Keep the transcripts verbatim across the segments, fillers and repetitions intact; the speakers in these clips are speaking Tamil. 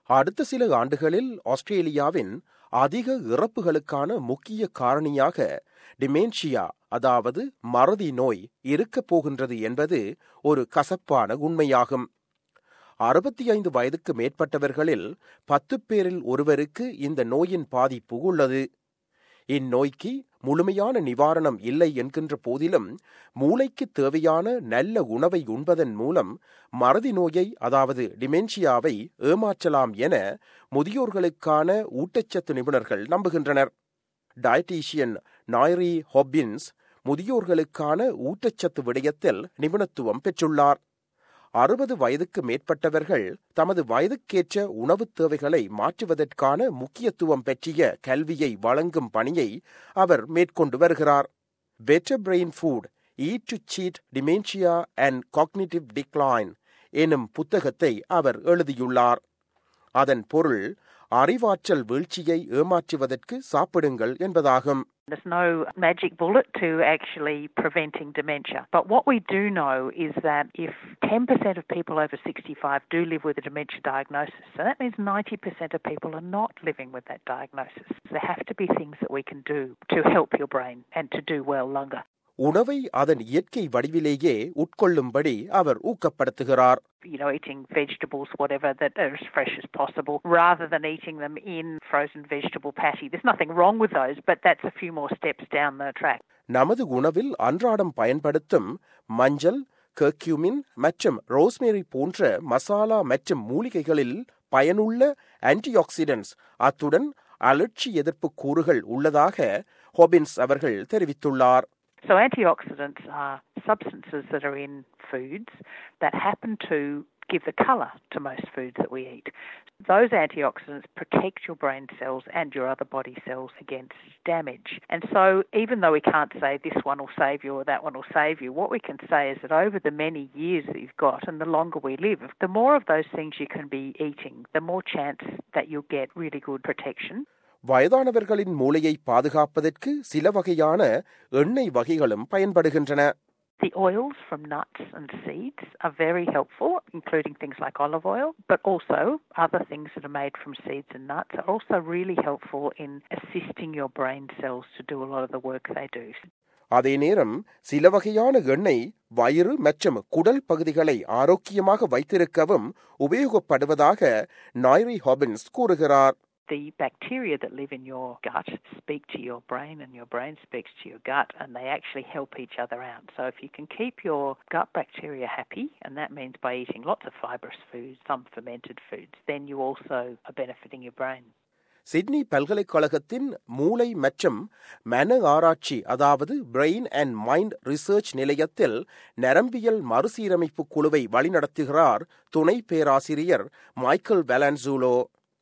அடுத்த சில ஆண்டுகளில் ஆஸ்திரேலியாவின் அதிக இறப்புகளுக்கான முக்கிய காரணியாக டிமென்ஷியா, அதாவது மறதி நோய் இருக்கப் போகின்றது என்பது ஒரு கசப்பான உண்மையாகும். அறுபத்தி ஐந்து வயதுக்கு மேற்பட்டவர்களில் பத்து பேரில் ஒருவருக்கு இந்த நோயின் பாதிப்பு உள்ளது. இந்நோய்க்கு முழுமையான நிவாரணம் இல்லை என்கின்ற போதிலும் மூளைக்கு தேவையான நல்ல உணவை உண்பதன் மூலம் மறதி நோயை, அதாவது டிமென்ஷியாவை ஏமாற்றலாம் என முதியோர்களுக்கான ஊட்டச்சத்து நிபுணர்கள் நம்புகின்றனர். டயட்டீஷியன் நாய்ரி ஹாபின்ஸ் முதியோர்களுக்கான ஊட்டச்சத்து விடயத்தில் நிபுணத்துவம் பெற்றுள்ளார். அறுபது வயதுக்கு மேற்பட்டவர்கள் தமது வயதுக்கேற்ற உணவுத் தேவைகளை மாற்றுவதற்கான முக்கியத்துவம் பற்றிய கல்வியை வழங்கும் பணியை அவர் மேற்கொண்டு வருகிறார். Better brain food, eat to cheat dementia and cognitive decline எனும் புத்தகத்தை அவர் எழுதியுள்ளார். அதன் பொருள் அறிவாற்றல் வீழ்ச்சியை ஏமாற்றுவதற்கு சாப்பிடுங்கள் என்பதாகும். There's no magic bullet to actually preventing dementia. But what we do know is that if ten percent of people over sixty-five do live with a dementia diagnosis, so that means ninety percent of people are not living with that diagnosis. There have to be things that we can do to help your brain and to do well longer. உணவை அதன் இயற்கை வடிவிலேயே உட்கொள்ளும்படி அவர் ஊக்கப்படுத்துகிறார். You know, eating vegetables, whatever, that are as fresh as possible, rather than eating them in frozen vegetable patty. There's nothing wrong with those, but that's a few more steps down the track. நமது உணவில் அன்றாடம் பயன்படுத்தும் மஞ்சள், கர்க்யூமின் மற்றும் ரோஸ்மேரி போன்ற மசாலா மற்றும் மூலிகைகளில் பயனுள்ள ஆன்டிஆக்சிடென்ட்ஸ், அத்துடன் அலர்ச்சி எதிர்ப்பு கூறுகள் உள்ளதாக ஹாபின்ஸ் அவர்கள் தெரிவித்துள்ளார். So antioxidants are substances that are in foods that happen to give the colour to most foods that we eat. Those antioxidants protect your brain cells and your other body cells against damage. And so even though we can't say this one will save you or that one will save you, what we can say is that over the many years that you've got and the longer we live, the more of those things you can be eating, the more chance that you'll get really good protection. வயதானவர்களின் மூளையை பாதுகாப்பதற்கு சில வகையான எண்ணெய் வகைகளும் பயன்படுகின்றன. The oils from nuts and seeds are very helpful, including things like olive oil, but also other things that are made from seeds and nuts are also really helpful in assisting your brain cells to do a lot of the work they do. அதே நேரம் சில வகையான எண்ணெய் வயிறு மற்றும் குடல் பகுதிகளை ஆரோக்கியமாக வைத்திருக்கவும் உபயோகப்படுவதாக நாய்ரி ஹாபின்ஸ் கூறுகிறார். The bacteria that live in your gut speak to your brain and your brain speaks to your gut, and they actually help each other out. So if you can keep your gut bacteria happy, and that means by eating lots of fibrous foods, some fermented foods, then you also are benefiting your brain. Sydney பல்கலைக்கழகத்தின் மூளை மற்றும் மன ஆராய்ச்சி, அதாவது பிரெயின் அண்ட் மைண்ட் ரிசர்ச் நிலையத்தில் நரம்பியல் மறுசீரமைப்பு குழுவை வழிநடத்துகிறார் துணை பேராசிரியர் மைக்கேல் வெலன்சூலோ.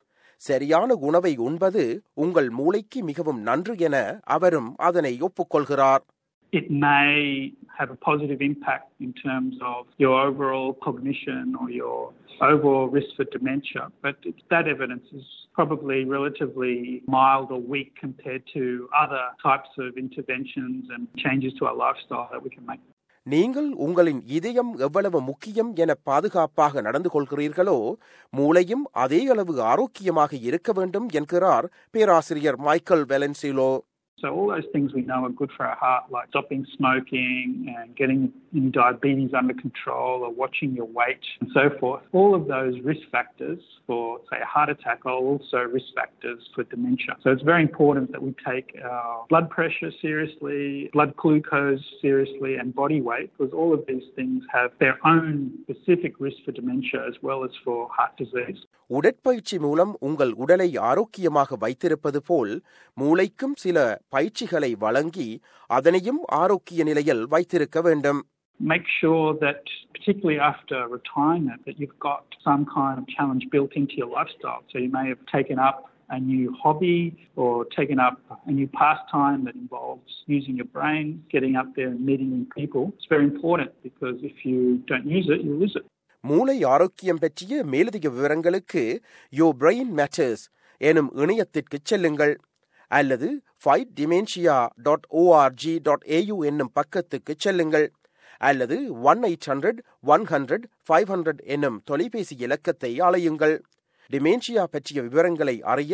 சரியான உணவை உண்பது உங்கள் மூளைக்கு மிகவும் நன்று என அவரும் அதனை ஒப்புக்கொள்கிறார். It may have a positive impact in terms of your overall cognition or your overall risk for dementia, but it's, that evidence is probably relatively mild or weak compared to other types of interventions and changes to our lifestyle that we can make. நீங்கள் உங்களின் இதயம் எவ்வளவு முக்கியம் என பாதுகாப்பாக நடந்து கொள்கிறீர்களோ மூளையும் அதே அளவு ஆரோக்கியமாக இருக்க வேண்டும் என்கிறார் பேராசிரியர் Michael Valenzuela. So all those things we know are good for our heart, like stopping smoking and getting any diabetes under control or watching your weight and so forth. All of those risk factors for, say, a heart attack are also risk factors for dementia. So it's very important that we take our blood pressure seriously, blood glucose seriously, and body weight, because all of these things have their own specific risk for dementia as well as for heart disease. உடற்பயிற்சி மூலம் உங்கள் உடலை ஆரோக்கியமாக வைத்திருப்பது போல் மூளைக்கும் சில பயிற்சிகளை வழங்கி அதனையும் ஆரோக்கிய நிலையில் வைத்திருக்க வேண்டும். Make sure that, particularly after retirement, that you've got some kind of challenge built into your lifestyle. So you may have taken up a new hobby or taken up a new pastime that involves using your brain, getting up there and meeting new people. It's very important because if you don't use it, you lose it. மூளை ஆரோக்கியம் பற்றிய மேலதிக விவரங்களுக்கு Your Brain Matters எனும் இணையத்திற்கு செல்லுங்கள் அல்லது fight dementia dot org dot AU என்னும் பக்கத்துக்கு செல்லுங்கள் அல்லது one eight hundred one hundred five hundred என்னும் தொலைபேசி இலக்கத்தை அழையுங்கள். டிமென்ஷியா பற்றிய விவரங்களை அறிய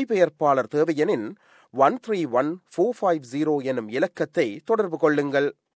மொழிபெயர்ப்பாளர் தேவையெனின் one three one four five zero எனும் இலக்கத்தை தொடர்பு கொள்ளுங்கள்.